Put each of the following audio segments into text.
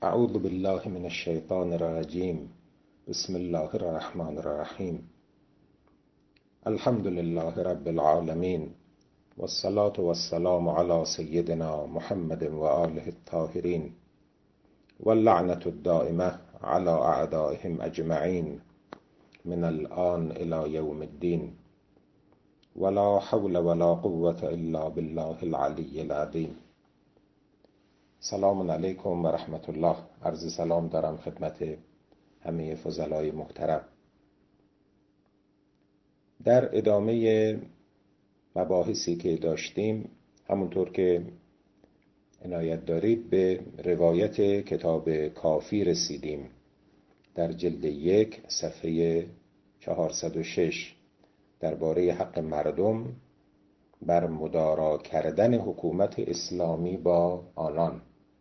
اعوذ بالله من الشیطان الرجیم. بسم الله الرحمن الرحیم. الحمد لله رب العالمین والصلاة والسلام علی سیدنا محمد و آله الطاهرین واللعنة الدائمة علی اعدائهم اجمعین من الآن الی یوم الدین ولا حول ولا قوة الا بالله العلی العظیم. سلام علیکم و رحمت الله. عرض سلام دارم خدمت همه فضلای محترم. در ادامه مباحثی که داشتیم، همونطور که عنایت دارید، به روایت کتاب کافی رسیدیم. در جلد 1 صفحه 406 درباره حق مردم بر مدارا کردن حکومت اسلامی با آنان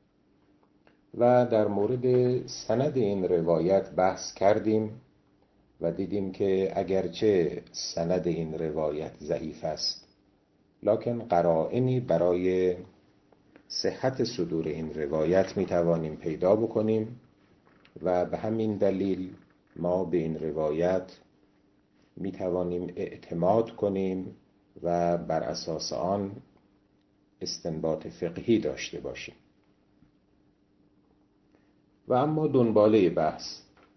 و در مورد سند این روایت بحث کردیم و دیدیم که اگرچه سند این روایت ضعیف است، لکن قرائنی برای صحت صدور این روایت می توانیم پیدا بکنیم و به همین دلیل ما به این روایت می توانیم اعتماد کنیم و بر اساس آن استنباط فقهی داشته باشیم. و اما دنباله بحث،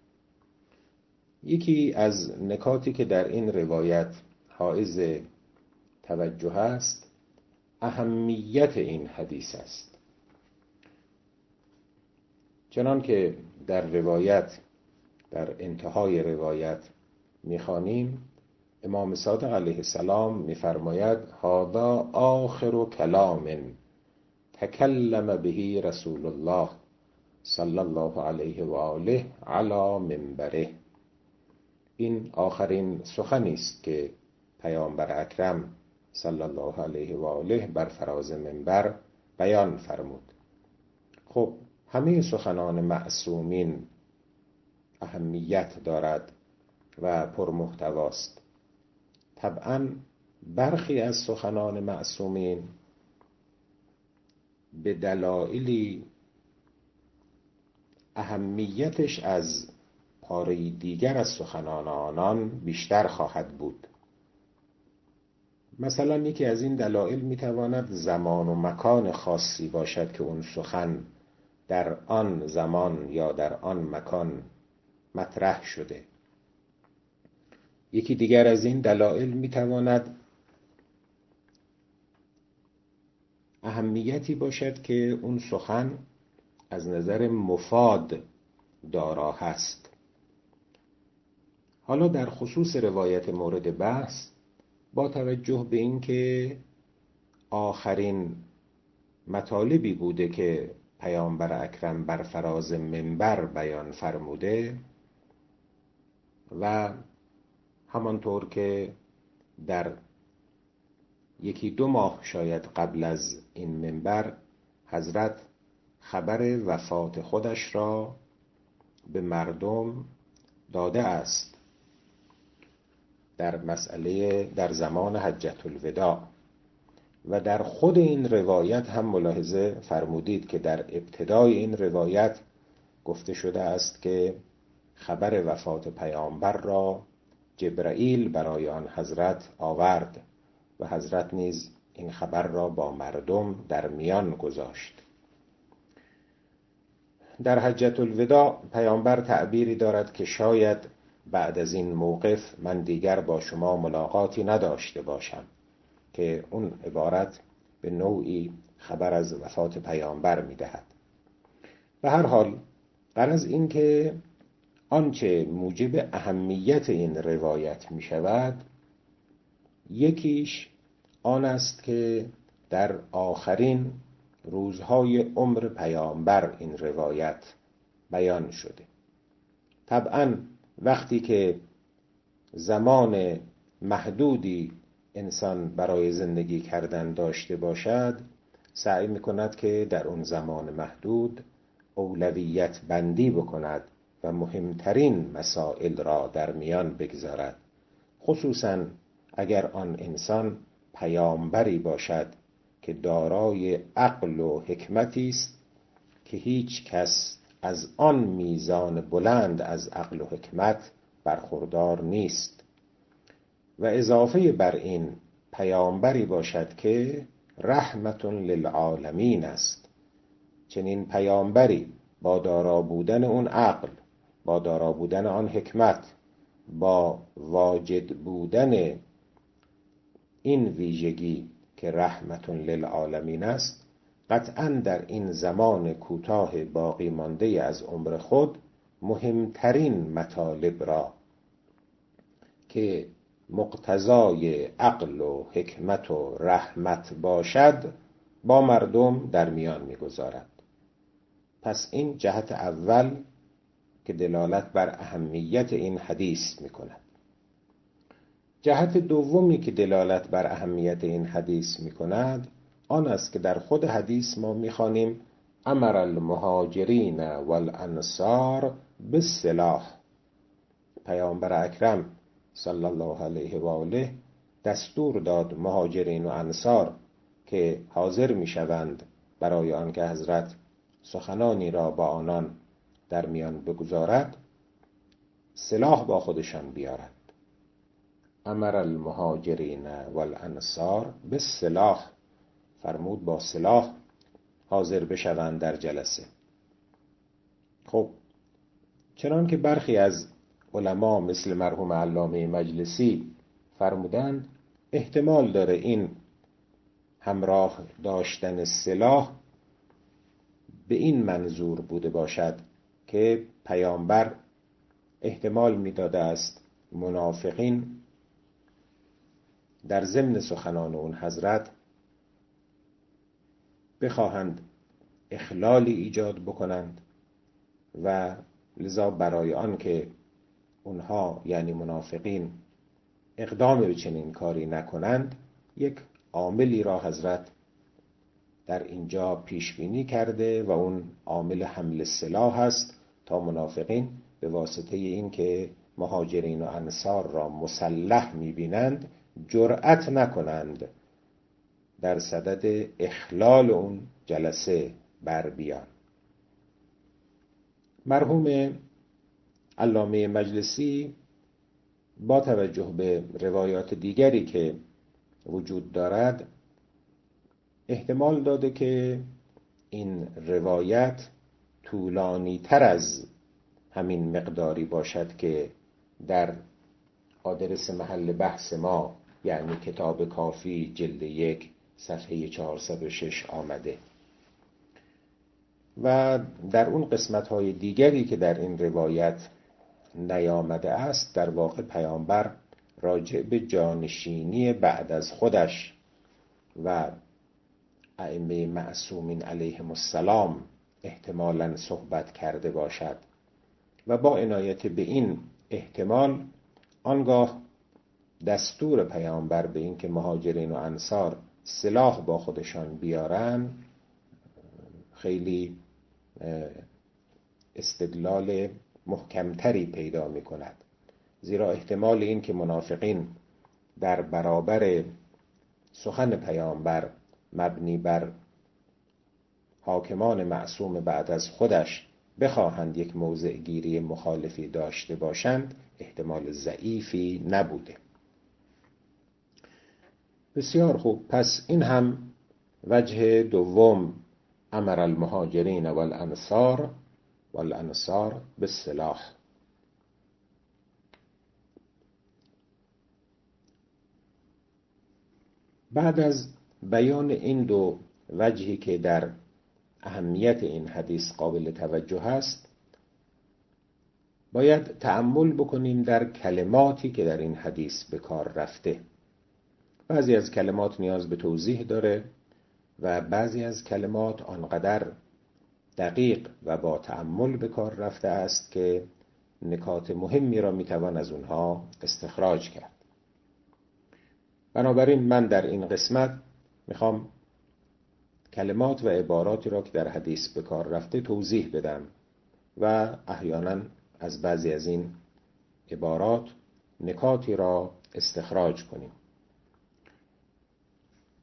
یکی از نکاتی که در این روایت حائز توجه است اهمیت این حدیث است. چنان که در روایت، در انتهای روایت می‌خوانیم، امام صادق علیه السلام می‌فرماید هذا آخر کلام تکلم به رسول الله صلی الله علیه و آله علی منبره. این آخرین سخنی است که پیامبر اکرم صلی الله علیه و آله بر فراز منبر بیان فرمود. خب همه سخنان معصومین اهمیت دارد و پرمحتواست. طبعا برخی از سخنان معصومین به دلایلی اهمیتش از پاره دیگر از سخنان آنان بیشتر خواهد بود. مثلا یکی از این دلایل میتواند زمان و مکان خاصی باشد که اون سخن در آن زمان یا در آن مکان مطرح شده. یکی دیگر از این دلایل میتواند اهمیتی باشد که اون سخن از نظر مفاد دارا هست. حالا در خصوص روایت مورد بحث، با توجه به این که آخرین مطالبی بوده که پیامبر اکرم بر فراز منبر بیان فرموده و همانطور که در 1-2 ماه شاید قبل از این منبر حضرت خبر وفات خودش را به مردم داده است در زمان حجة الوداع، و در خود این روایت هم ملاحظه فرمودید که در ابتدای این روایت گفته شده است که خبر وفات پیامبر را جبرائیل برای آن حضرت آورد و حضرت نیز این خبر را با مردم در میان گذاشت. در حجة الوداع پیامبر تعبیری دارد که شاید بعد از این موقف من دیگر با شما ملاقاتی نداشته باشم، که اون عبارت به نوعی خبر از وفات پیامبر میدهد. به هر حال غرض این که آنچه موجب اهمیت این روایت می شود، یکیش آن است که در آخرین روزهای عمر پیامبر این روایت بیان شده. طبعا وقتی که زمان محدودی انسان برای زندگی کردن داشته باشد، سعی می‌کند که در اون زمان محدود اولویت بندی بکند و مهمترین مسائل را در میان بگذارد، خصوصاً اگر آن انسان پیامبری باشد که دارای عقل و حکمتی است که هیچ کس از آن میزان بلند از عقل و حکمت برخوردار نیست و اضافه بر این پیامبری باشد که رحمت للعالمین است. چنین پیامبری با دارا بودن اون عقل، با دارا بودن آن حکمت، با واجد بودن این ویژگی که رحمت للعالمین است، قطعاً در این زمان کوتاه باقی مانده از عمر خود مهمترین مطالب را که مقتضای عقل و حکمت و رحمت باشد با مردم در میان می‌گذارد. پس این جهت اول که دلالت بر اهمیت این حدیث می‌کند. جهت دومی که دلالت بر اهمیت این حدیث می‌کند آن است که در خود حدیث ما می‌خوانیم امر المهاجرین والانصار بالسلاح. پیامبر اکرم صلی الله علیه و آله دستور داد مهاجرین و انصار که حاضر می‌شوند برای آنکه حضرت سخنانی را با آنان در میان بگذارد، سلاح با خودشان بیارند. امر المهاجرین والانصار بالسلاح، فرمود با سلاح حاضر بشوند در جلسه. خب چنان که برخی از علما مثل مرحوم علامه مجلسی فرمودند احتمال داره این همراه داشتن سلاح به این منظور بوده باشد که پیامبر احتمال میداده است منافقین در ضمن سخنان اون حضرت بخواهند اخلالی ایجاد بکنند و لذا برای آن که اونها یعنی منافقین اقدام به چنین کاری نکنند یک عاملی را حضرت در اینجا پیش بینی کرده و اون عامل حمل سلاح است تا منافقین به واسطه این که مهاجرین و انصار را مسلح می‌بینند جرأت نکنند در صدد اخلال اون جلسه بر بیان. مرحوم علامه مجلسی با توجه به روایات دیگری که وجود دارد احتمال داده که این روایت طولانی تر از همین مقداری باشد که در آدرس محل بحث ما یعنی کتاب کافی جلد 1 صفحه 406 آمده و در اون قسمت‌های دیگری که در این روایت نیامده است در واقع پیامبر راجع به جانشینی بعد از خودش و ائمه معصومین علیهم السلام احتمالاً صحبت کرده باشد و با عنایت به این احتمال آنگاه دستور پیامبر به این که مهاجرین و انصار سلاح با خودشان بیارن خیلی استدلال محکمتری پیدا می کند، زیرا احتمال این که منافقین در برابر سخن پیامبر مبنی بر حاکمان معصوم بعد از خودش بخواهند یک موضع گیری مخالفی داشته باشند احتمال ضعیفی نبوده. بسیار خوب، پس این هم وجه دوم امر المهاجرین والانصار بالسلاح. بعد از بیان این دو وجهی که در اهمیت این حدیث قابل توجه است باید تأمل بکنیم در کلماتی که در این حدیث به کار رفته. بعضی از کلمات نیاز به توضیح داره و بعضی از کلمات آنقدر دقیق و با تأمل به کار رفته است که نکات مهمی را میتوان از اونها استخراج کرد. بنابراین من در این قسمت میخوام کلمات و عباراتی را که در حدیث به کار رفته توضیح بدم و احیانا از بعضی از این عبارات نکاتی را استخراج کنیم.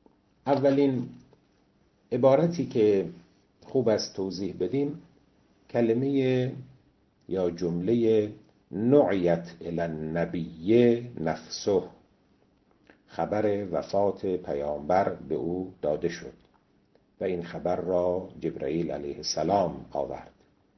اولین عبارتی که خوب است توضیح بدیم کلمه یا جمله نعیت الی النبی نفسه، خبر وفات پیامبر به او داده شد و این خبر را جبرئیل علیه السلام آورد.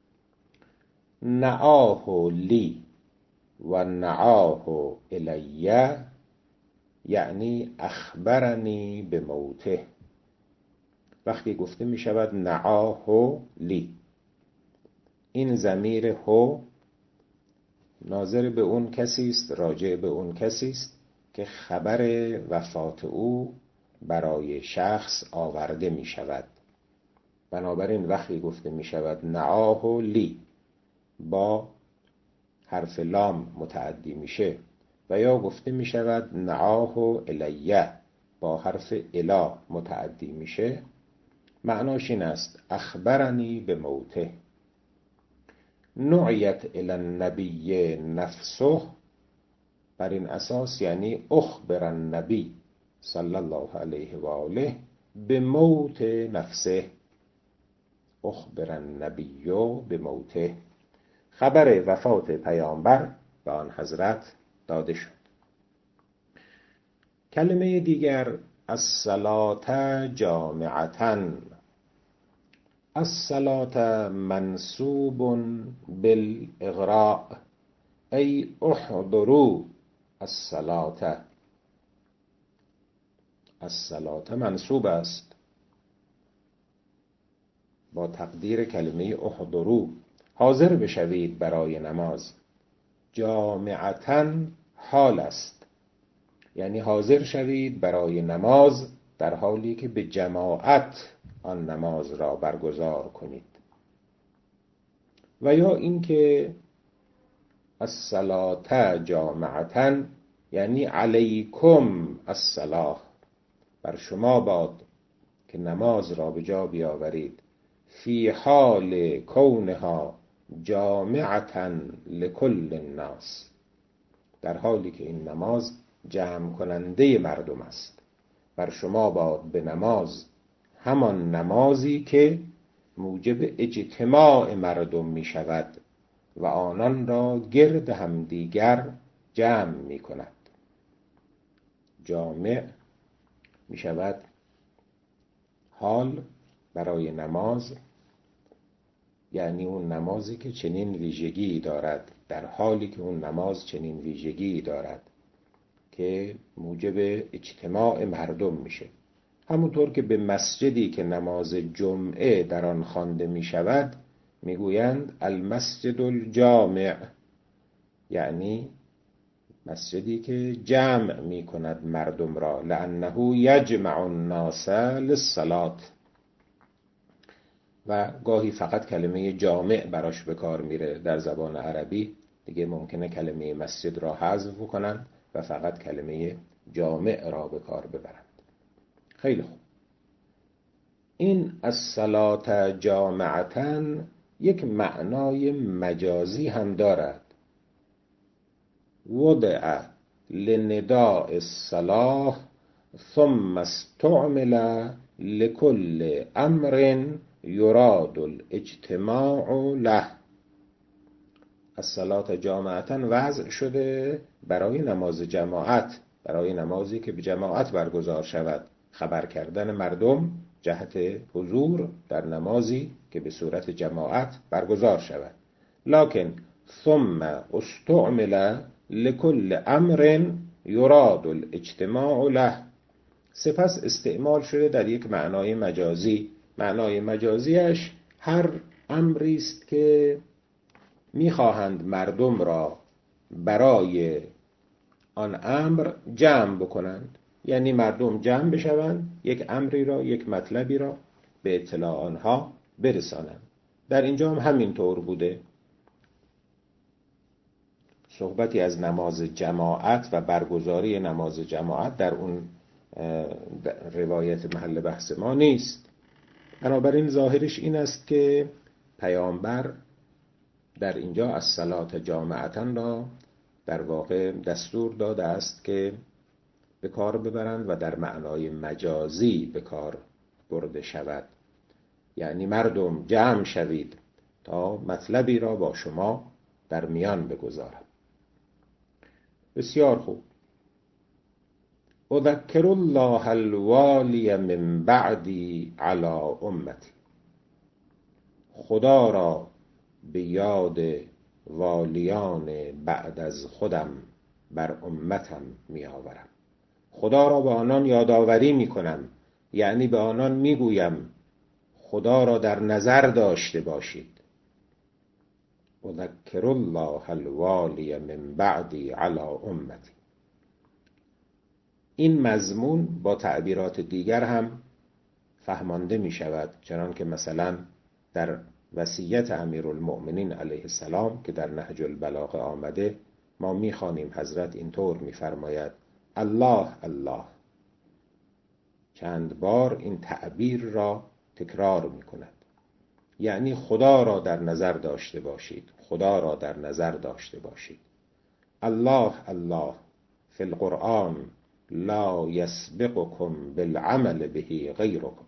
نعاه لی و نعاه الی، یعنی اخبرنی به موته. وقتی گفته می شود نعاه لی، این ضمیر هو ناظر به اون کسی است، راجع به اون کسی است که خبر وفات او برای شخص آورده می شود. بنابراین وقتی گفته می شود نعاه لی با حرف لام متعدی میشه و یا گفته می شود نعاه الیه با حرف الا متعدی میشه، معناش این است اخبرنی به موته. نعیت الی النبی نفسه، بر این اساس یعنی اخبر النبی صلی الله علیه و آله به موت نفسه. اخبر النبی به موته، خبر وفات پیامبر به آن حضرت داده شد. کلمه دیگر الصلاة جامعة. الصلاة منصوب بالاغراء ای احضروا الصلاة. الصلاة منصوب است با تقدیر کلمه احضروا، حاضر بشوید برای نماز. جامعتن حال است، یعنی حاضر شوید برای نماز در حالی که به جماعت آن نماز را برگزار کنید. و یا اینکه الصلاة جامعتن یعنی علیکم الصلاة، بر شما باد که نماز را به جا بیاورید. فی حال کونها جامعة لکل الناس، در حالی که این نماز جمع کننده مردم است. بر شما باد به نماز، همان نمازی که موجب اجتماع مردم می شود و آنان را گرد همدیگر جمع می کند. جامع می شود حال برای نماز، یعنی اون نمازی که چنین ویژگی دارد، در حالی که اون نماز چنین ویژگی دارد که موجب اجتماع مردم میشه. همونطور که به مسجدی که نماز جمعه در آن خوانده می شود میگویند المسجد الجامع، یعنی مسجدی که جمع می کند مردم را، لأنه یجمع الناس للصلاة. و گاهی فقط کلمه جامع براش به کار میره در زبان عربی، دیگه ممکنه کلمه مسجد را حذف کنند و فقط کلمه جامع را به کار ببرند. خیلی خوب، این الصلاة جامعتن یک معنای مجازی هم دارد. وضع لنداء الصلاة ثم استعمل لكل امر یراد الاجتماع له. الصلاة جامعتن وضع شده برای نماز جماعت، برای نمازی که به جماعت برگزار شود، خبر کردن مردم جهت حضور در نمازی که به صورت جماعت برگزار شود. لکن ثم استعمل لكل امر یراد الاجتماع له، سپس استعمال شده در یک معنای مجازی. معنای مجازیش هر امری است که میخواهند مردم را برای آن امر جمع بکنند، یعنی مردم جمع بشوند یک امری را، یک مطلبی را به اطلاع آنها برسانند. در اینجا هم همین طور بوده. صحبتی از نماز جماعت و برگزاری نماز جماعت در اون روایت محل بحث ما نیست. بنابراین ظاهرش این است که پیامبر در اینجا الصلاة جامعتن را در واقع دستور داده است که به کار ببرند و در معنای مجازی به کار برده شود. یعنی مردم جمع شوید تا مطلبی را با شما در میان بگذارم. بسیار خوب. اذکر الله الوالی من بعدی علی امتی. خدا را به یاد والیان بعد از خودم بر امتم می آورم. خدا را به آنان یادآوری می کنم، یعنی به آنان می گویم خدا را در نظر داشته باشید. اذکر الله الوالی من بعدی علی امتی. این مضمون با تعبیرات دیگر هم فهمانده می شود، چنان که مثلا در وصیت امیرالمؤمنین علیه السلام که در نهج البلاغه آمده ما می خوانیم حضرت اینطور می فرماید الله الله. چند بار این تعبیر را تکرار می کند، یعنی خدا را در نظر داشته باشید، خدا را در نظر داشته باشید. الله الله فی القرآن لا یسبقکم بالعمل به غیرکم.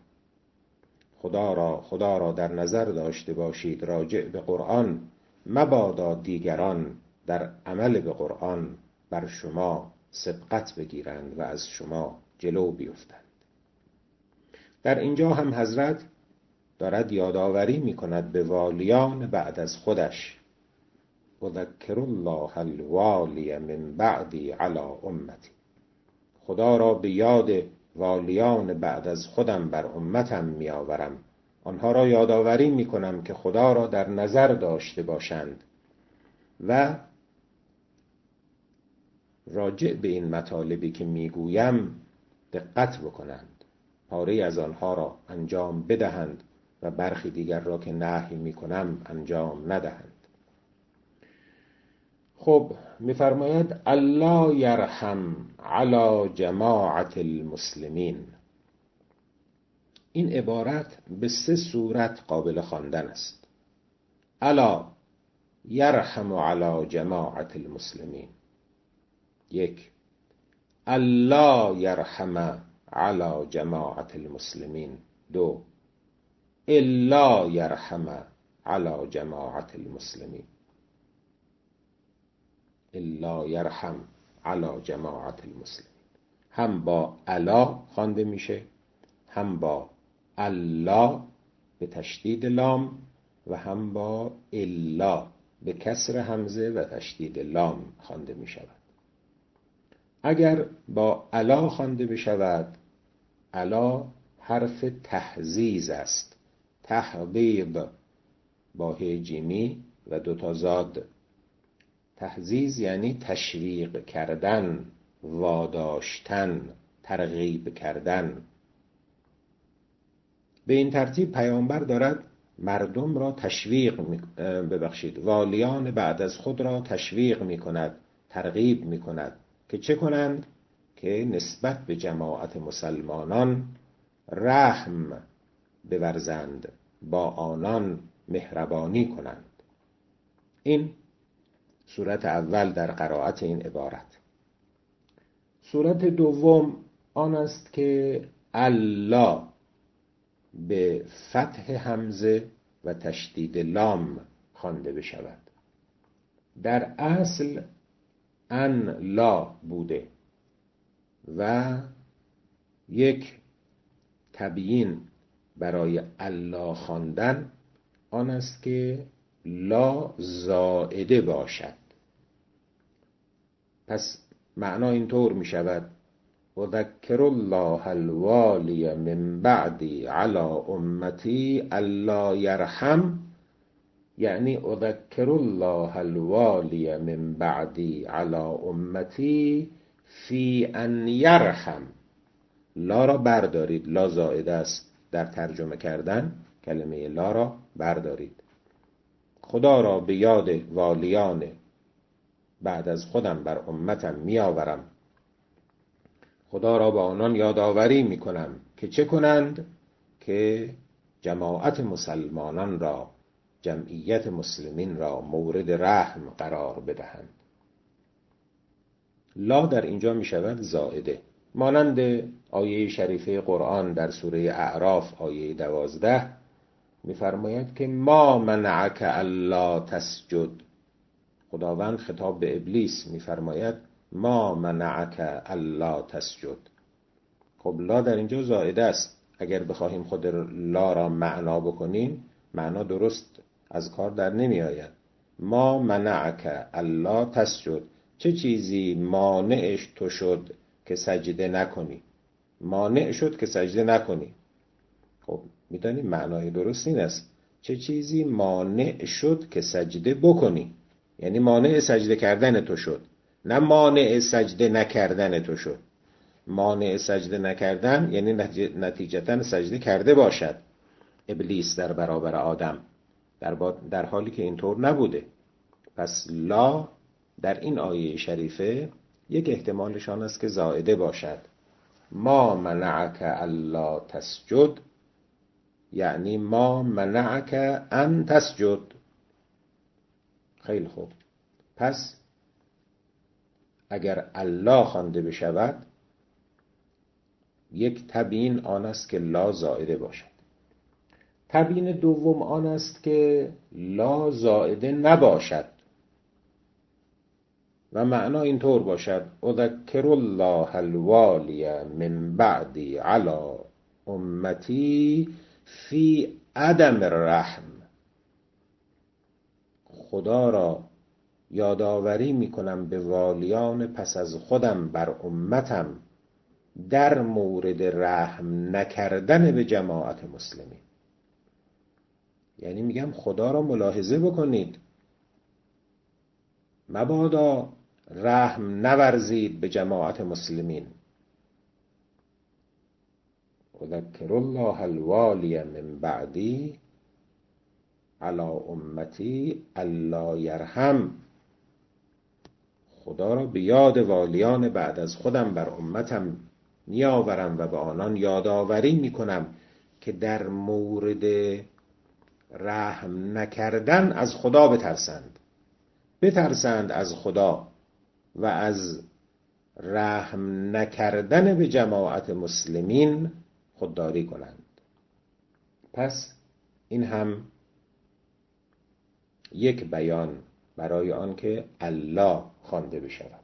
خدا را در نظر داشته باشید راجع به قرآن، مبادا دیگران در عمل به قرآن بر شما سبقت بگیرند و از شما جلو بیفتند. در اینجا هم حضرت دارد یادآوری می کند به والیان بعد از خودش. اذکر الله الوالی من بعدی علی امتی. خدا را به یاد والیان بعد از خودم بر امتم می آورم. آنها را یادآوری می کنم که خدا را در نظر داشته باشند و راجع به این مطالبی که می گویم دقت بکنند، پاره از آنها را انجام بدهند و برخی دیگر را که نهی می کنم انجام ندهند. خب می‌فرماید الله یرحم علی جماعت المسلمین. این عبارت به 3 صورت قابل خواندن است. الا یرحم علی جماعت المسلمین. 1. الله یرحم علی جماعت المسلمین. 2. الا یرحم علی جماعت المسلمین. الا یرحم علی جماعت المسلمین. هم با الا خوانده میشه، هم با الله به تشدید لام و هم با الا به کسر همزه و تشدید لام خوانده می شود. اگر با الا خوانده بشود، الا حرف تحزیز است. تحبیب با ه جیمی و 2 تا زاد. تحزیز یعنی تشویق کردن، واداشتن، ترغیب کردن. به این ترتیب پیامبر دارد مردم را والیان بعد از خود را تشویق می کند، ترغیب می کند که چه کنند؟ که نسبت به جماعت مسلمانان رحم بورزند، با آنان مهربانی کنند. این صورت اول در قرائت این عبارت. صورت دوم آن است که الله به فتح همزه و تشدید لام خوانده بشود. در اصل ان لا بوده و یک تبیین برای الله خواندن آن است که لا زائده باشد. پس معنا اینطور می شود اذکر الله الوالی من بعدی علی امتی الا یرحم، یعنی اذکر الله الوالی من بعدی علی امتی فی ان یرحم. لا را بردارید، لا زائده است. در ترجمه کردن کلمه لا را بردارید. خدا را به یاد والیان بعد از خودم بر امتم می آورم. خدا را با آنان یادآوری می کنم که چه کنند؟ که جماعت مسلمانان را، جمعیت مسلمین را مورد رحم قرار بدهند. لا در اینجا می شود زائده، مانند آیه شریفه قرآن در سوره اعراف آیه 12 میفرماید که ما منعک الا تسجد. خداوند خطاب به ابلیس میفرماید ما منعک الا تسجد. خب لا در اینجا زائده است. اگر بخواهیم خود لا را معنا بکنیم، معنا درست از کار در نمی آید. ما منعک الا تسجد، چه چیزی مانعش تو شد که سجده نکنی؟ مانع شد که سجده نکنی. خب میدانیم معنای درست این است، چه چیزی مانع شد که سجده بکنی، یعنی مانع سجده کردن تو شد، نه مانع سجده نکردن تو شد. مانع سجده نکردن یعنی نتیجتاً سجده کرده باشد ابلیس در برابر آدم، در حالی که اینطور نبوده. پس لا در این آیه شریفه یک احتمالشان است که زائده باشد. ما منعک الا تسجد یعنی ما منعک ان تسجد. خیلی خوب، پس اگر الله خوانده بشود یک تبیین آن است که لا زائده باشد. تبیین دوم آن است که لا زائده نباشد و معنا اینطور باشد اذکر الله الوالی من بعدی علی امتی فی عدم الرحم. خدا را یادآوری میکنم به والیان پس از خودم بر امتم در مورد رحم نکردن به جماعت مسلمین. یعنی میگم خدا را ملاحظه بکنید، مبادا رحم نورزید به جماعت مسلمین. اذکر الله الوالی من بعدی علی امتی الا یرحم. خدا را به یاد والیان بعد از خودم بر امتم میآورم و به آنان یادآوری میکنم که در مورد رحم نکردن از خدا بترسند از خدا و از رحم نکردن به جماعت مسلمین خودداری کنند. پس این هم یک بیان برای آن که الله خوانده بشود.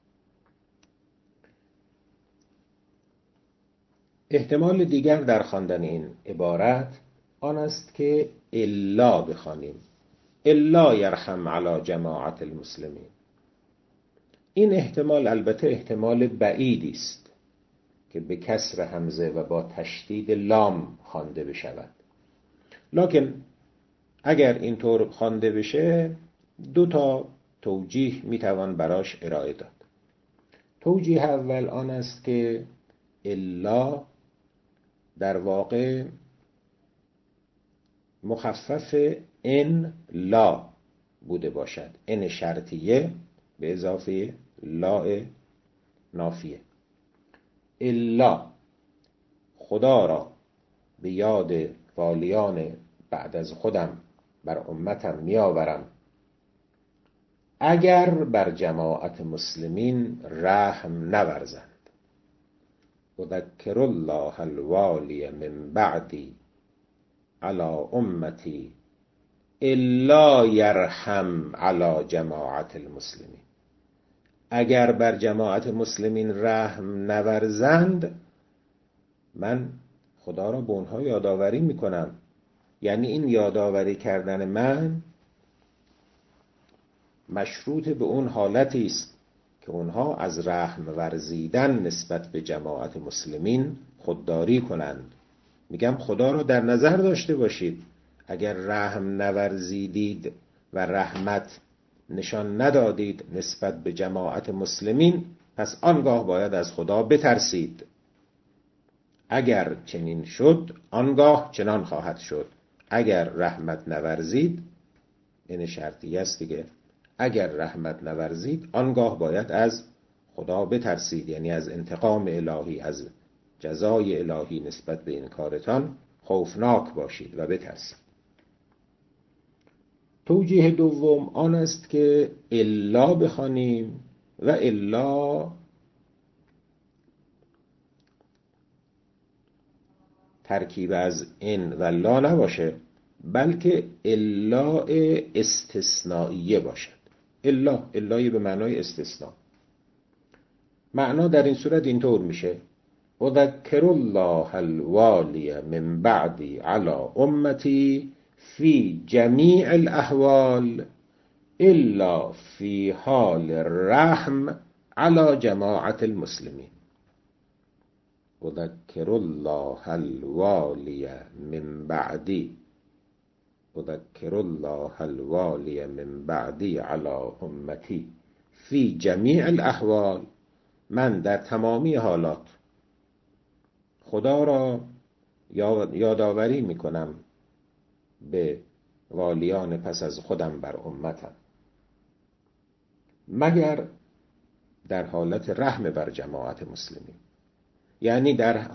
احتمال دیگر در خواندن این عبارت آن است که الا بخوانیم، الا یرحم علی جماعت المسلمین. این احتمال البته احتمال بعیدی است که به کسر همزه و با تشدید لام خوانده بشود، لکن اگر اینطور خوانده بشه دو تا توجیه میتوان براش ارائه داد. توجیه اول آن است که الا در واقع مخفف ان لا بوده باشد، ان شرطیه به اضافه لا نافیه. الا خدا را به یاد والیان بعد از خودم بر امتم میآورم اگر بر جماعت مسلمین رحم نورزند. اذکر الله الوالی من بعدی علی امتی الا یرحم علی جماعت المسلمین. اگر بر جماعت مسلمین رحم نورزند من خدا را به اونها یادآوری میکنم. یعنی این یادآوری کردن من مشروط به اون حالتی است که اونها از رحم ورزیدن نسبت به جماعت مسلمین خودداری کنند. میگم خدا را در نظر داشته باشید، اگر رحم نورزیدید و رحمت نشان ندادید نسبت به جماعت مسلمین، پس آنگاه باید از خدا بترسید. اگر چنین شد آنگاه چنان خواهد شد. اگر رحمت نورزید، این شرطی است دیگه، اگر رحمت نورزید آنگاه باید از خدا بترسید، یعنی از انتقام الهی، از جزای الهی نسبت به این کارتان خوفناک باشید و بترسید. توجیه دوم آن است که الا بخوانیم و الا ترکیب از ان و لا نباشه، بلکه الا استثنائیه باشد. الای به معنای استثناء. معنا در این صورت اینطور میشه: اذکر الله الوالی من بعدی علی امتی فی جمیع الاحوال الا فی حال رحم علی جماعت المسلمین. اذکر الله الوالی من بعدی، اذکر الله الوالی من بعدی علی امتی فی جمیع الاحوال. من در تمامی حالات خدا را یادآوری میکنم به والیان پس از خودم بر امتم، مگر در حالت رحم بر جماعت مسلمین. یعنی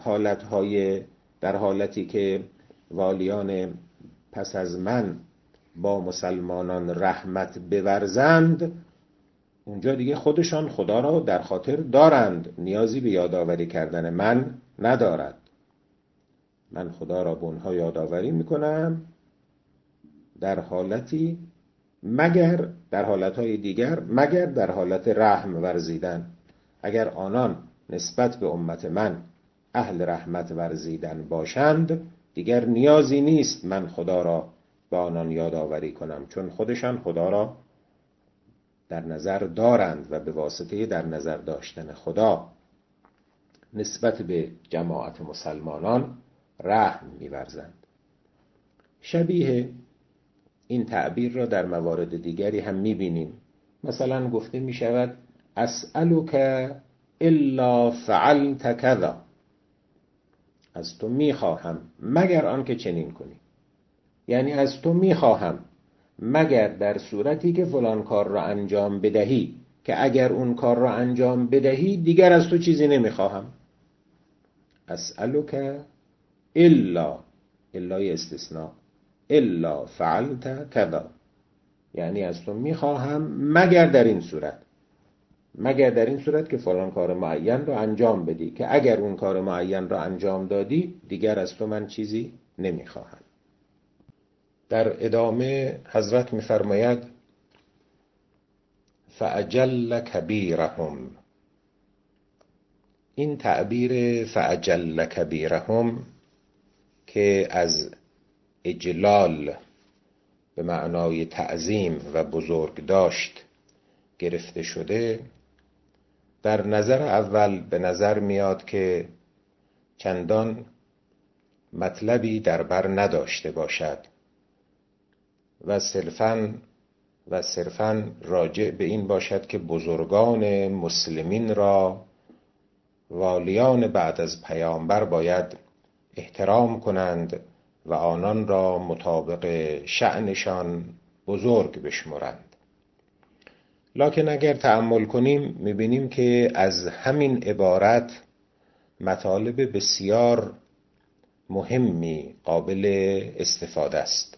در حالتی که والیان پس از من با مسلمانان رحمت بورزند، اونجا دیگه خودشان خدا را در خاطر دارند، نیازی به یادآوری کردن من ندارد. من خدا را به اونها یادآوری میکنم در حالتی مگر در حالتهای دیگر، مگر در حالت رحم ورزیدن. اگر آنان نسبت به امت من اهل رحمت ورزیدن باشند، دیگر نیازی نیست من خدا را به آنان یادآوری کنم، چون خودشان خدا را در نظر دارند و به واسطه در نظر داشتن خدا نسبت به جماعت مسلمانان رحم می‌ورزند. شبیه این تعبیر را در موارد دیگری هم می‌بینیم. مثلا گفته می‌شود اسألک الا فعلت کذا، از تو می‌خواهم مگر آنکه چنین کنی. یعنی از تو می‌خواهم مگر در صورتی که فلان کار را انجام بدهی، که اگر اون کار را انجام بدهی دیگر از تو چیزی نمیخواهم. اسألک الا استثناء، الا فعلت کذا، یعنی از تو میخواهم مگر در این صورت که فلان کار معین را انجام بدی، که اگر اون کار معین را انجام دادی دیگر از تو من چیزی نمیخواهم. در ادامه حضرت می‌فرماید فأجل کبیرهم. این تعبیر فأجل کبیرهم که از اجلال به معنای تعظیم و بزرگ داشت گرفته شده، در نظر اول به نظر میاد که چندان مطلبی در بر نداشته باشد و صرفاً راجع به این باشد که بزرگان مسلمین را والیان بعد از پیامبر باید احترام کنند و آنان را مطابق شأنشان بزرگ بشمرند. لکن اگر تأمل کنیم میبینیم که از همین عبارت مطالب بسیار مهمی قابل استفاده است.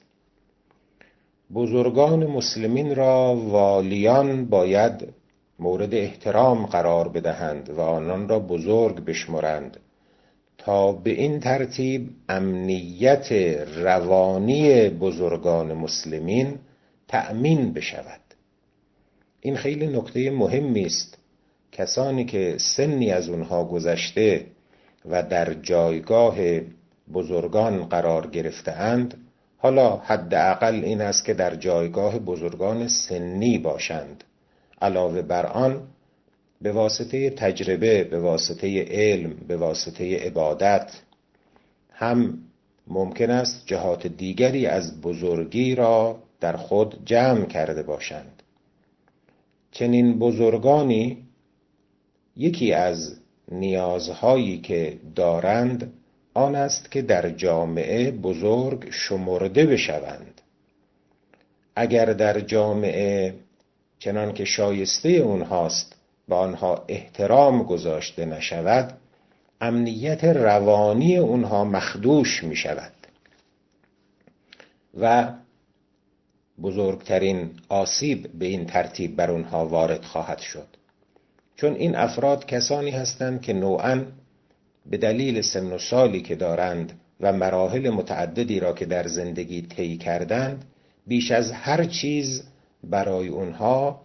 بزرگان مسلمین را والیان باید مورد احترام قرار بدهند و آنان را بزرگ بشمرند تا به این ترتیب امنیت روانی بزرگان مسلمین تأمین بشود. این خیلی نکته مهمی است. کسانی که سنی از اونها گذشته و در جایگاه بزرگان قرار گرفته اند، حالا حداقل این است که در جایگاه بزرگان سنی باشند. علاوه بر آن به واسطه تجربه، به واسطه علم، به واسطه عبادت هم ممکن است جهات دیگری از بزرگی را در خود جمع کرده باشند. چنین بزرگانی یکی از نیازهایی که دارند آن است که در جامعه بزرگ شمرده بشوند. اگر در جامعه چنان که شایسته اونهاست به آنها احترام گذاشته نشود، امنیت روانی اونها مخدوش می شود و بزرگترین آسیب به این ترتیب بر اونها وارد خواهد شد. چون این افراد کسانی هستند که نوعاً به دلیل سن و سالی که دارند و مراحل متعددی را که در زندگی طی کردند، بیش از هر چیز برای اونها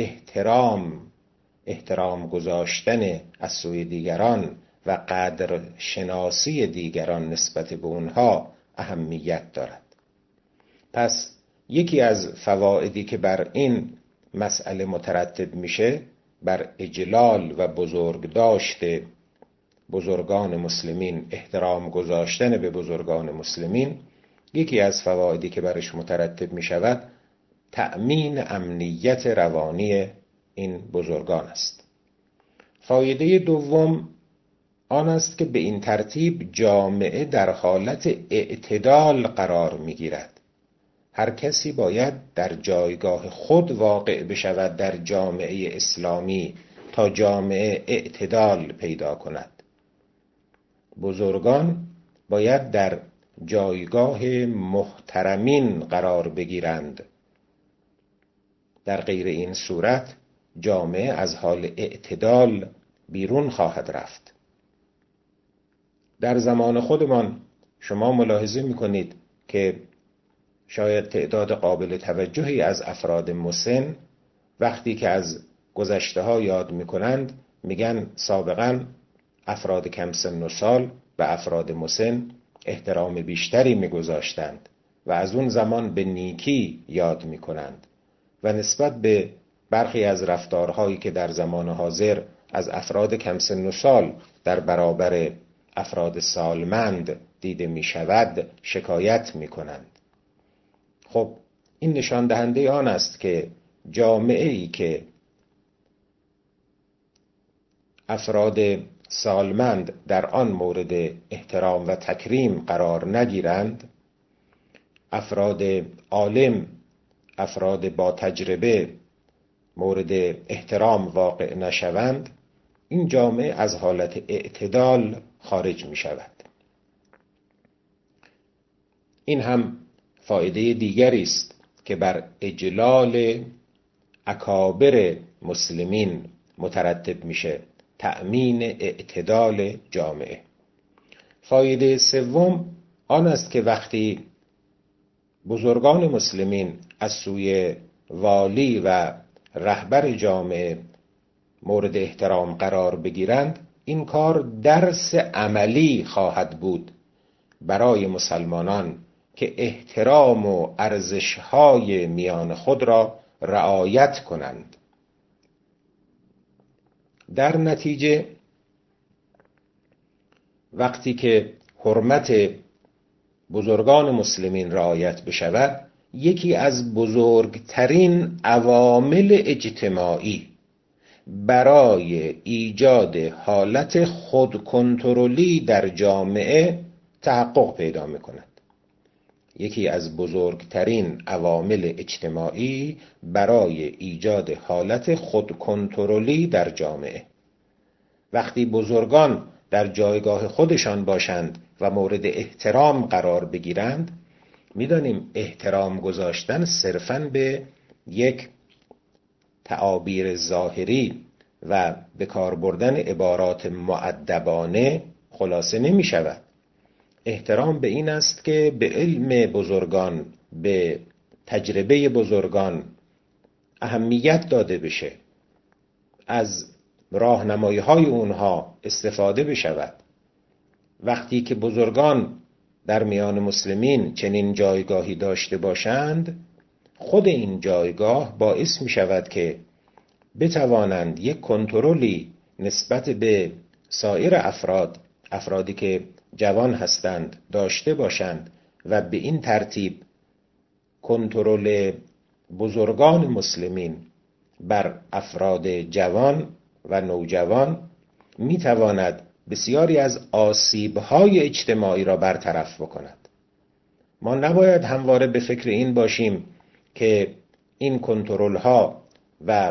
احترام گذاشتن از سوی دیگران و قدر شناسی دیگران نسبت به اونها اهمیت دارد. پس یکی از فوائدی که بر این مسئله مترتب میشه، بر اجلال و بزرگداشت بزرگان مسلمین، احترام گذاشتن به بزرگان مسلمین، یکی از فوائدی که برش مترتب می شود تأمین امنیت روانی این بزرگان است. فایده دوم آن است که به این ترتیب جامعه در حالت اعتدال قرار می گیرد. هر کسی باید در جایگاه خود واقع بشود در جامعه اسلامی تا جامعه اعتدال پیدا کند. بزرگان باید در جایگاه محترمین قرار بگیرند. در غیر این صورت جامعه از حال اعتدال بیرون خواهد رفت. در زمان خودمان شما ملاحظه می‌کنید که شاید تعداد قابل توجهی از افراد مسن وقتی که از گذشته‌ها یاد می‌کنند میگن سابقاً افراد کم سن و سال و افراد مسن احترام بیشتری می‌گذاشتند و از اون زمان به نیکی یاد می‌کنند و نسبت به برخی از رفتارهایی که در زمان حاضر از افراد کم سن و سال در برابر افراد سالمند دیده می‌شود شکایت می‌کنند. خب این نشان دهنده آن است که جامعه‌ای که افراد سالمند در آن مورد احترام و تکریم قرار نگیرند، افراد عالم، افراد با تجربه مورد احترام واقع نشوند، این جامعه از حالت اعتدال خارج می شود. این هم فایده دیگری است که بر اجلال اکابر مسلمین مترتب میشه، تأمین اعتدال جامعه. فایده سوم آن است که وقتی بزرگان مسلمین از سوی والی و رهبر جامعه مورد احترام قرار بگیرند، این کار درس عملی خواهد بود برای مسلمانان که احترام و ارزش‌های میان خود را رعایت کنند. در نتیجه وقتی که حرمت بزرگان مسلمین رعایت بشود، یکی از بزرگترین عوامل اجتماعی برای ایجاد حالت خودکنترلی در جامعه تحقق پیدا می‌کند. یکی از بزرگترین عوامل اجتماعی برای ایجاد حالت خودکنترلی در جامعه. وقتی بزرگان در جایگاه خودشان باشند و مورد احترام قرار بگیرند، می‌دانیم احترام گذاشتن صرفاً به یک تعابیر ظاهری و به کار بردن عبارات مؤدبانه خلاصه نمی شود. احترام به این است که به علم بزرگان، به تجربه بزرگان اهمیت داده بشه، از راهنمایی‌های اونها استفاده بشود. وقتی که بزرگان در میان مسلمین چنین جایگاهی داشته باشند، خود این جایگاه باعث می شود که بتوانند یک کنترلی نسبت به سایر افرادی که جوان هستند داشته باشند و به این ترتیب کنترل بزرگان مسلمین بر افراد جوان و نوجوان می تواند بسیاری از آسیب‌های اجتماعی را برطرف بکند. ما نباید همواره به فکر این باشیم که این کنترل‌ها و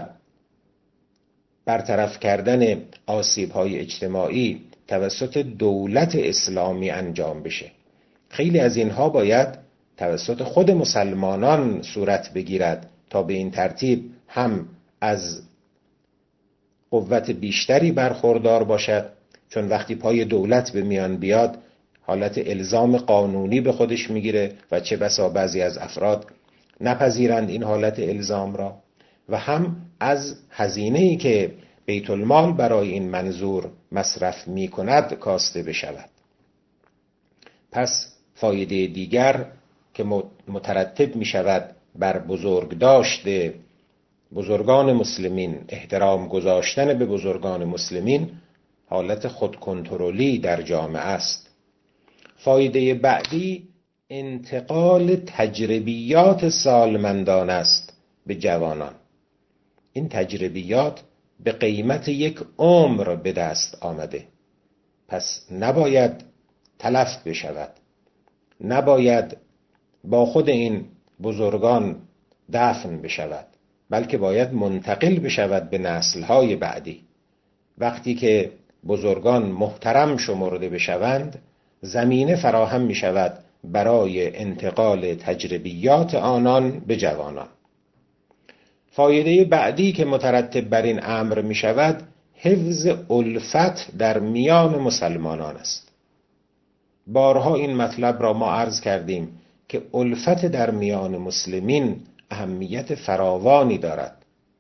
برطرف کردن آسیب‌های اجتماعی توسط دولت اسلامی انجام بشه. خیلی از اینها باید توسط خود مسلمانان صورت بگیرد تا به این ترتیب هم از قوت بیشتری برخوردار باشد، چون وقتی پای دولت به میان بیاد حالت الزام قانونی به خودش میگیره و چه بسا بعضی از افراد نپذیرند این حالت الزام را، و هم از هزینه‌ای که بیت المال برای این منظور مصرف میکند کاسته بشود. پس فایده دیگر که مترتب می شود بر بزرگداشت بزرگان مسلمین، احترام گذاشتن به بزرگان مسلمین، حالت خودکنترلی در جامعه است. فایده بعدی انتقال تجربیات سالمندان است به جوانان. این تجربیات به قیمت یک عمر به دست آمده، پس نباید تلف بشود، نباید با خود این بزرگان دفن بشود، بلکه باید منتقل بشود به نسل‌های بعدی. وقتی که بزرگان محترم شمرده بشوند، زمینه فراهم می شود برای انتقال تجربیات آنان به جوانان. فایده بعدی که مترتب بر این امر می شود حفظ الفت در میان مسلمانان است. بارها این مطلب را ما عرض کردیم که الفت در میان مسلمین اهمیت فراوانی دارد.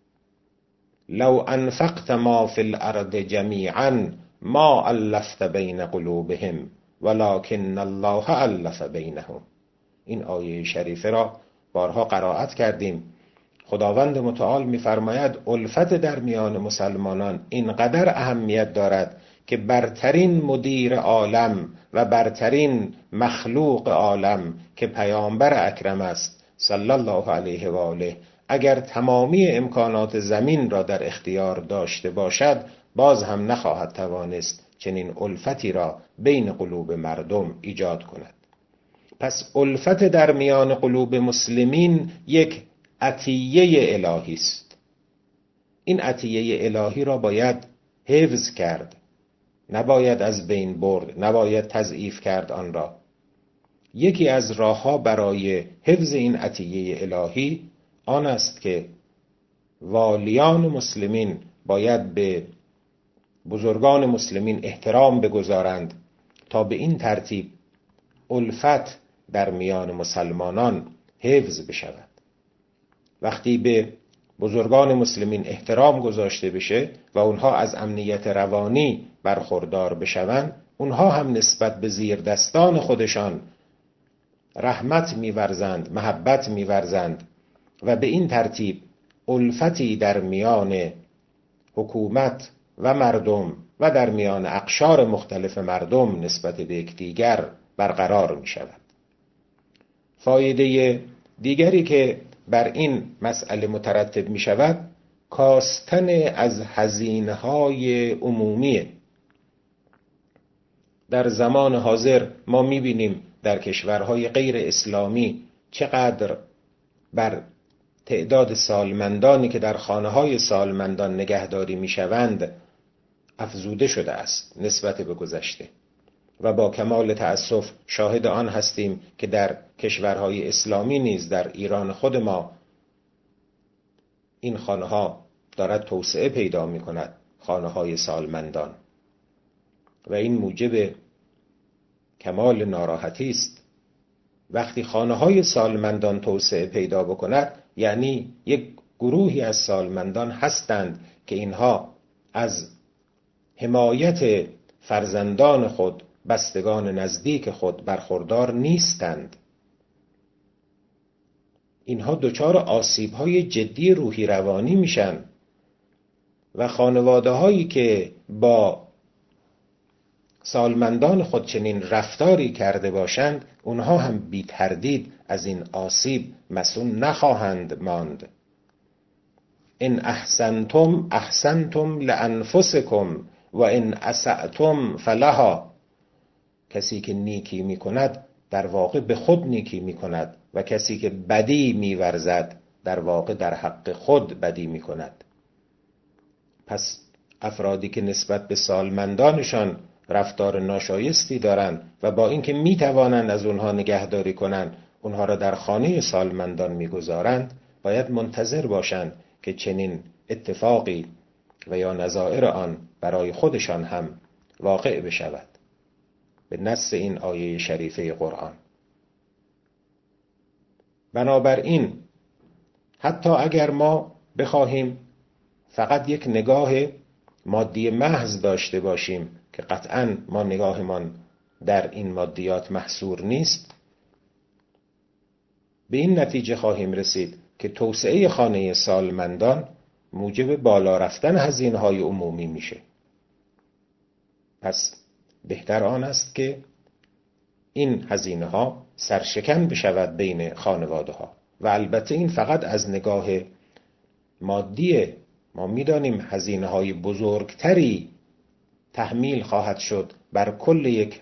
لو انفقت ما فی الارض جمیعا ما الفت بین قلوبهم ولکن الله الف بینهم. این آیه شریفه را بارها قرائت کردیم. خداوند متعال می‌فرماید الفت در میان مسلمانان اینقدر اهمیت دارد که برترین مدیر عالم و برترین مخلوق عالم که پیامبر اکرم است صلی الله علیه و آله، اگر تمامی امکانات زمین را در اختیار داشته باشد، باز هم نخواهد توانست چنین الفتی را بین قلوب مردم ایجاد کند. پس الفت در میان قلوب مسلمین یک عطیه الهی است. این عطیه الهی را باید حفظ کرد، نباید از بین برد، نباید تضعیف کرد آن را. یکی از راه‌ها برای حفظ این عطیه الهی آن است که والیان مسلمین باید به بزرگان مسلمین احترام بگذارند تا به این ترتیب الفت در میان مسلمانان حفظ بشود. وقتی به بزرگان مسلمین احترام گذاشته بشه و اونها از امنیت روانی برخوردار بشوند، اونها هم نسبت به زیر دستان خودشان رحمت می‌ورزند، محبت می‌ورزند و به این ترتیب الفتی در میان حکومت و مردم و در میان اقشار مختلف مردم نسبت به یکدیگر برقرار می‌شود. فایده دیگری که بر این مسئله مترتب می شود کاستن از هزینه‌های عمومی. در زمان حاضر ما می بینیم در کشورهای غیر اسلامی چقدر بر تعداد سالمندانی که در خانه‌های سالمندان نگهداری می شوند افزوده شده است نسبت به گذشته، و با کمال تأسف شاهد آن هستیم که در کشورهای اسلامی نیز در ایران خود ما این خانه‌ها دارد توسعه پیدا می‌کند، خانه‌های سالمندان، و این موجب کمال ناراحتی است. وقتی خانه‌های سالمندان توسعه پیدا بکند، یعنی یک گروهی از سالمندان هستند که اینها از حمایت فرزندان خود، بستگان نزدیک خود برخوردار نیستند. اینها دچار آسیب‌های جدی روحی روانی میشن و خانواده‌هایی که با سالمندان خود چنین رفتاری کرده باشند، اونها هم بی تردید از این آسیب مسئول نخواهند ماند. ان احسنتم احسنتم لانفسکم و ان اسأتم فلها. کسی که نیکی میکند در واقع به خود نیکی میکند و کسی که بدی میورزد در واقع در حق خود بدی میکند. پس افرادی که نسبت به سالمندانشان رفتار ناشایستی دارند و با اینکه میتوانند از اونها نگهداری کنند اونها را در خانه سالمندان میگذارند، باید منتظر باشند که چنین اتفاقی و یا نظائر آن برای خودشان هم واقع بشود. به نص این آیه شریفه قرآن. بنابراین حتی اگر ما بخواهیم فقط یک نگاه مادی محض داشته باشیم که قطعاً ما نگاهمان در این مادیات محصور نیست، به این نتیجه خواهیم رسید که توسعه خانه سالمندان موجب بالا رفتن هزینه‌های عمومی میشه. پس بهتر آن است که این هزینه‌ها سرشکن بشود بین خانواده‌ها. و البته این فقط از نگاه مادیه. ما می‌دانیم هزینه‌های بزرگتری تحمیل خواهد شد بر کل یک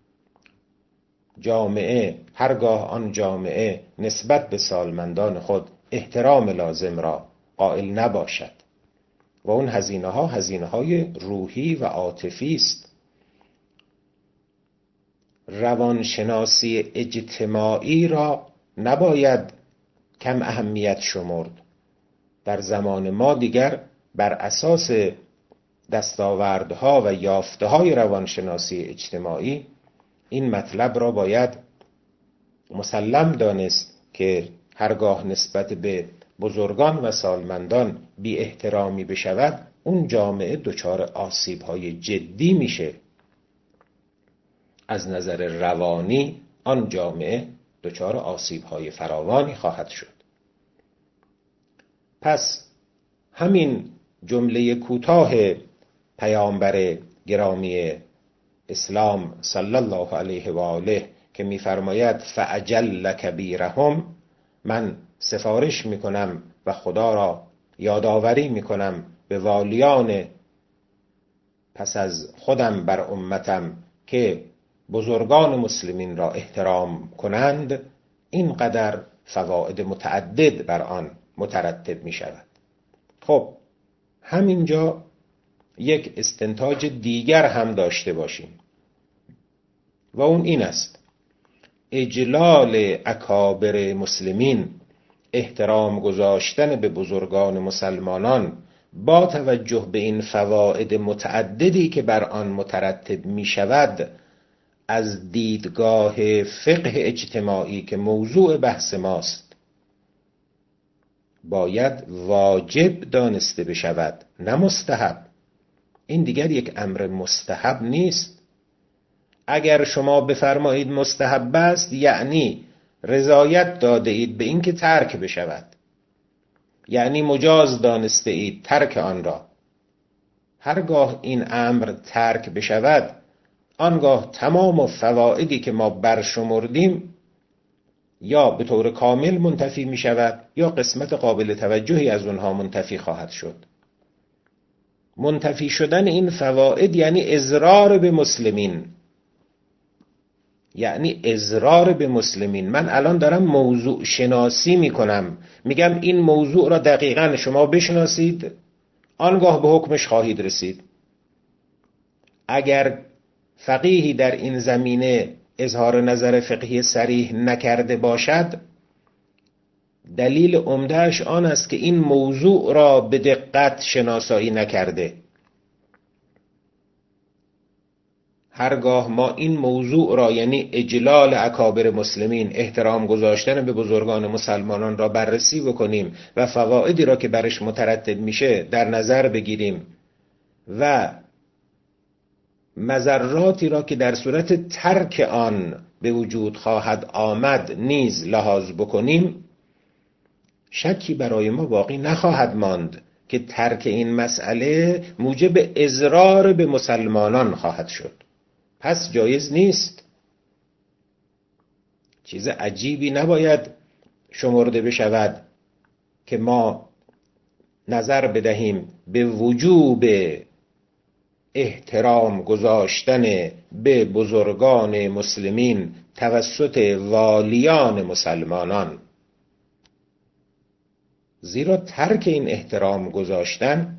جامعه هرگاه آن جامعه نسبت به سالمندان خود احترام لازم را قائل نباشد. و اون هزینه‌های روحی و عاطفی است. روانشناسی اجتماعی را نباید کم اهمیت شمرد. در زمان ما دیگر بر اساس دستاوردها و یافته‌های روانشناسی اجتماعی این مطلب را باید مسلم دانست که هرگاه نسبت به بزرگان و سالمندان بی احترامی بشود، اون جامعه دچار آسیب‌های جدی میشه. از نظر روانی آن جامعه دچار آسیب‌های فراوانی خواهد شد. پس همین جمله کوتاه پیامبر گرامی اسلام صلی الله علیه و آله که می‌فرماید فأجل کبیرهم، من سفارش می‌کنم و خدا را یادآوری می‌کنم به والیان پس از خودم بر امتم که بزرگان مسلمین را احترام کنند، اینقدر فواید متعدد بر آن مترتب می شود. خب همینجا یک استنتاج دیگر هم داشته باشیم و اون این است: اجلال اکابر مسلمین، احترام گذاشتن به بزرگان مسلمانان با توجه به این فواید متعددی که بر آن مترتب می شود، از دیدگاه فقه اجتماعی که موضوع بحث ماست باید واجب دانسته بشود، نه مستحب. این دیگر یک امر مستحب نیست. اگر شما بفرمایید مستحب است، یعنی رضایت داده اید به این که ترک بشود، یعنی مجاز دانسته اید ترک آن را. هرگاه این امر ترک بشود، آنگاه تمام فوائدی که ما برشمردیم یا به طور کامل منتفی می شود یا قسمت قابل توجهی از اونها منتفی خواهد شد. منتفی شدن این فواید یعنی اضرار به مسلمین، یعنی اضرار به مسلمین. من الان دارم موضوع شناسی می کنم، میگم این موضوع را دقیقاً شما بشناسید، آنگاه به حکمش خواهید رسید. اگر فقیهی در این زمینه اظهار نظر فقهی صریح نکرده باشد، دلیل عمده‌اش آن است که این موضوع را به دقت شناسایی نکرده. هرگاه ما این موضوع را، یعنی اجلال اکابر مسلمین، احترام گذاشتن به بزرگان مسلمانان را بررسی بکنیم و فوایدی را که برش مترتب میشه در نظر بگیریم و مضراتی را که در صورت ترک آن به وجود خواهد آمد نیز لحاظ بکنیم، شکی برای ما باقی نخواهد ماند که ترک این مسئله موجب اضرار به مسلمانان خواهد شد. پس جایز نیست. چیز عجیبی نباید شمرده بشود که ما نظر بدهیم به وجوب احترام گذاشتن به بزرگان مسلمین توسط والیان مسلمانان، زیرا ترک این احترام گذاشتن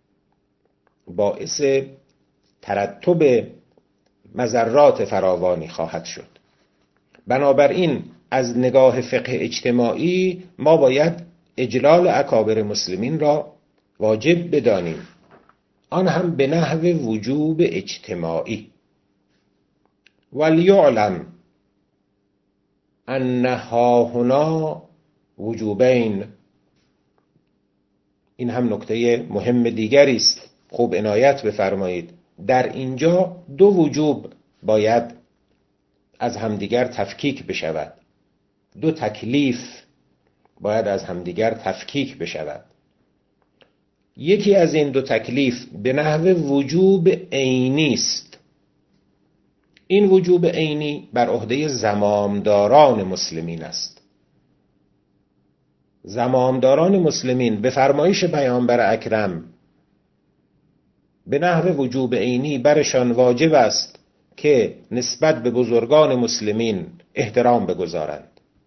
باعث ترتب مضرات فراوانی خواهد شد. بنابراین از نگاه فقه اجتماعی ما باید اجلال اکابر مسلمین را واجب بدانیم، آن هم به نحو وجوب اجتماعی. ولیعلم ان هاهنا وجوبین. این هم نکته مهم دیگری است، خوب عنایت بفرمایید. در اینجا دو وجوب باید از همدیگر تفکیک بشود، دو تکلیف باید از همدیگر تفکیک بشود. یکی از این دو تکلیف به نحو وجوب عینی است. این وجوب عینی بر عهده زمامداران مسلمین است. زمامداران مسلمین به فرمایش پیامبر اکرم به نحو وجوب عینی برشان واجب است که نسبت به بزرگان مسلمین احترام بگذارند،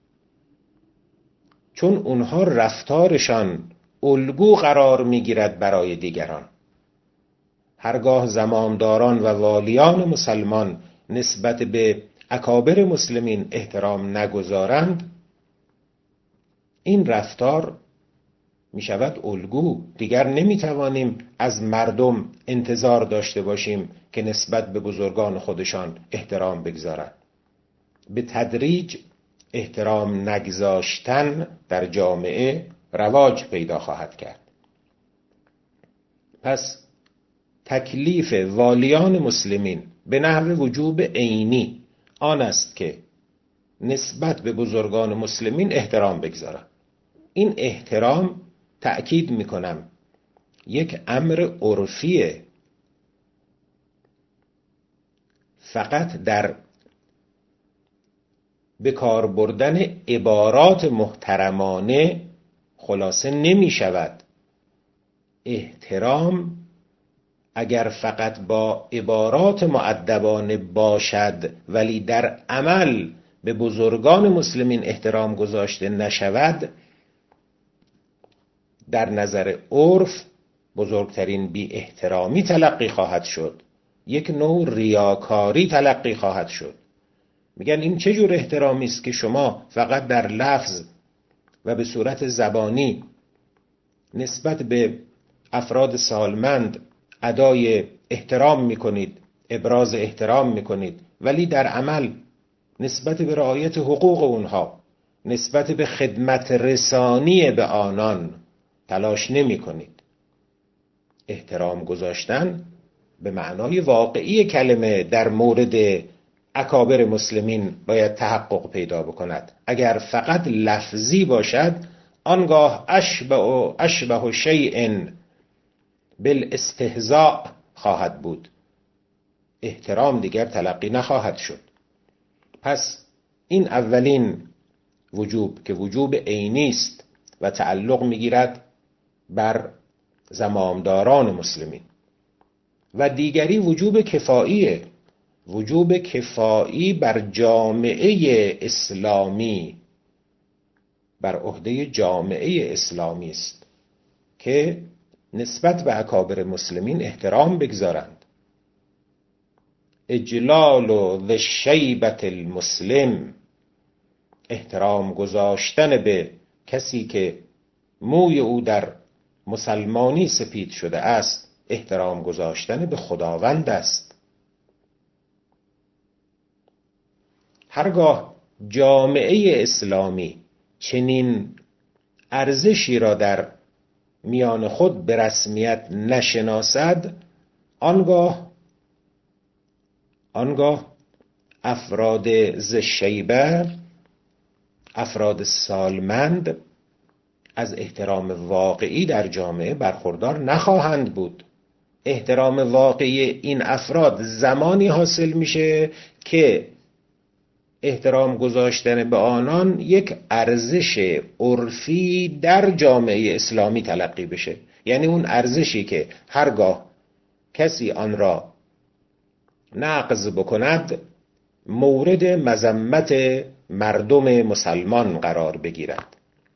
چون اونها رفتارشان الگو قرار میگیرد برای دیگران. هرگاه زمامداران و والیان مسلمان نسبت به اکابر مسلمین احترام نگذارند، این رفتار می شود الگو. دیگر نمی توانیم از مردم انتظار داشته باشیم که نسبت به بزرگان خودشان احترام بگذارند. به تدریج احترام نگذاشتن در جامعه رواج پیدا خواهد کرد. پس تکلیف والیان مسلمین به نحو وجوب عینی آن است که نسبت به بزرگان مسلمین احترام بگذارند. این احترام، تأکید میکنم، یک امر عرفیه. فقط در به کار بردن عبارات محترمانه خلاصه نمی شود. احترام اگر فقط با عبارات مؤدبانه باشد ولی در عمل به بزرگان مسلمین احترام گذاشته نشود، در نظر عرف بزرگترین بی احترامی تلقی خواهد شد، یک نوع ریاکاری تلقی خواهد شد. میگن این چه جور احترامی است که شما فقط در لفظ و به صورت زبانی نسبت به افراد سالمند ادای احترام میکنید، ابراز احترام میکنید، ولی در عمل نسبت به رعایت حقوق اونها، نسبت به خدمت رسانی به آنان تلاش نمی کنید. احترام گذاشتن به معنای واقعی کلمه در مورد اکابر مسلمین باید تحقق پیدا بکند. اگر فقط لفظی باشد، آنگاه اشبه شیء بالاستهزاء خواهد بود، احترام دیگر تلقی نخواهد شد. پس این اولین وجوب که وجوب عینی است و تعلق میگیرد بر زمامداران مسلمین، و دیگری وجوب کفاییه. وجوب کفایی بر جامعه اسلامی، بر عهده جامعه اسلامی است که نسبت به اکابر مسلمین احترام بگذارند. اجلال و ذی شیبة المسلم، احترام گذاشتن به کسی که موی او در مسلمانی سپید شده است، احترام گذاشتن به خداوند است. هرگاه جامعه اسلامی چنین ارزشی را در میان خود به رسمیت نشناسد، آنگاه افراد ذی شیبه، افراد سالمند، از احترام واقعی در جامعه برخوردار نخواهند بود. احترام واقعی این افراد زمانی حاصل میشه که احترام گذاشتن به آنان یک ارزش عرفی در جامعه اسلامی تلقی بشه. یعنی اون ارزشی که هرگاه کسی آن را نقض بکند مورد مذمت مردم مسلمان قرار بگیرد.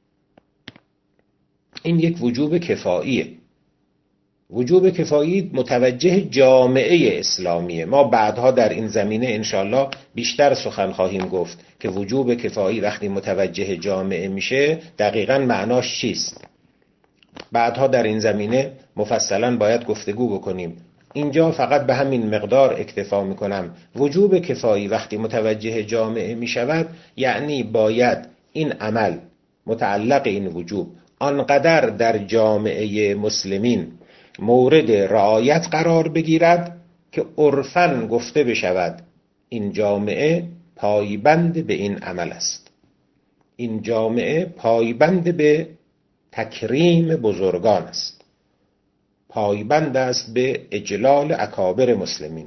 این یک وجوب کفاییه. وجوب کفایی متوجه جامعه اسلامیه. ما بعدها در این زمینه انشالله بیشتر سخن خواهیم گفت که وجوب کفایی وقتی متوجه جامعه میشه دقیقاً معناش چیست. بعدها در این زمینه مفصلاً باید گفتگو بکنیم. اینجا فقط به همین مقدار اکتفا میکنم. وجوب کفایی وقتی متوجه جامعه میشود یعنی باید این عمل متعلق این وجوب آنقدر در جامعه مسلمین مورد رعایت قرار بگیرد که عرفاً گفته بشود این جامعه پایبند به این عمل است، این جامعه پایبند به تکریم بزرگان است، پایبند است به اجلال اکابر مسلمین.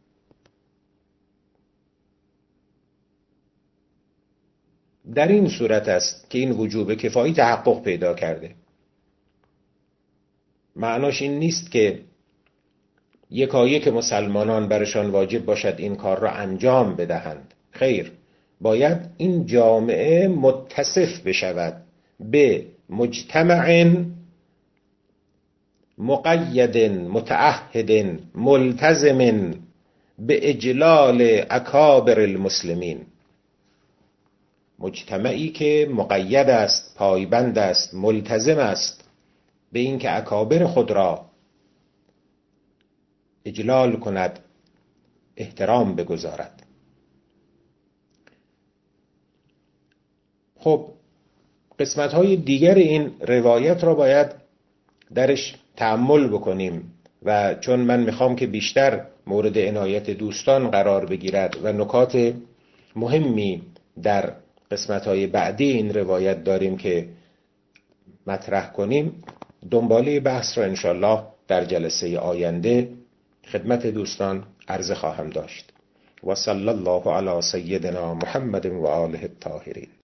در این صورت است که این وجوب کفایی تحقق پیدا کرده. معناش این نیست که یکایک مسلمانان برشان واجب باشد این کار را انجام بدهند. خیر، باید این جامعه متصف بشود به مجتمع مقید متعهد ملتزم به اجلال اکابر المسلمین، مجتمعی که مقید است، پایبند است، ملتزم است به اینکه اکابر خود را اجلال کند، احترام بگذارد. خب قسمت‌های دیگر این روایت را باید درش تأمل بکنیم و چون من میخوام که بیشتر مورد عنایت دوستان قرار بگیرد و نکات مهمی در قسمت‌های بعدی این روایت داریم که مطرح کنیم، دنباله بحث را انشالله در جلسه آینده خدمت دوستان عرض خواهم داشت. و صلی الله علی سیدنا محمد و آله الطاهرین.